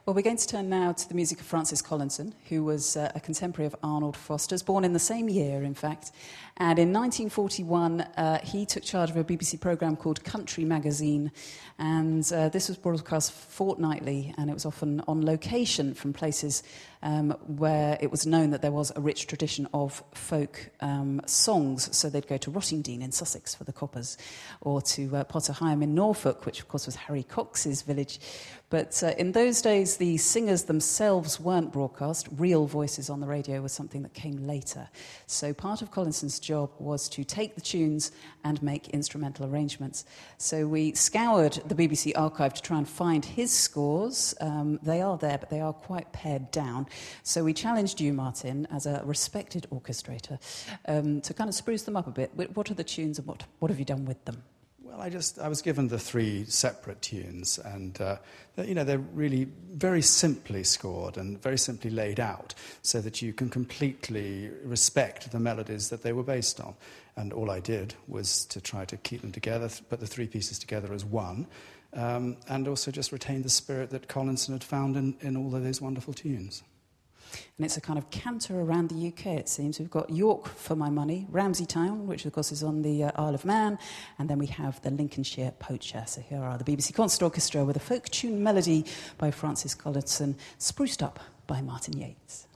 Well, we're going to turn now to the music of Francis Collinson, who was a contemporary of Arnold Foster's, born in the same year, in fact. And in 1941, he took charge of a BBC programme called Country Magazine. And this was broadcast fortnightly, and it was often on location from places where it was known that there was a rich tradition of folk songs. So they'd go to Rottingdean in Sussex for the Coppers, or to Potter Heigham in Norfolk, which of course was Harry Cox's village. But in those days, the singers themselves weren't broadcast. Real voices on the radio was something that came later. So part of Collinson's job was to take the tunes and make instrumental arrangements. So we scoured the BBC archive to try and find his scores. They are there, but they are quite pared down. So we challenged you, Martin, as a respected orchestrator, to kind of spruce them up a bit. What are the tunes and what have you done with them? Well, I was given the three separate tunes, and they're really very simply scored and very simply laid out, so that you can completely respect the melodies that they were based on. And all I did was to try to keep them together, put the three pieces together as one, and also just retain the spirit that Collinson had found in all of those wonderful tunes. And it's a kind of canter around the UK, it seems. We've got York for my money, Ramsey Town, which of course is on the Isle of Man, and then we have the Lincolnshire Poacher. So here are the BBC Concert Orchestra with a folk tune melody by Francis Collinson, spruced up by Martin Yates.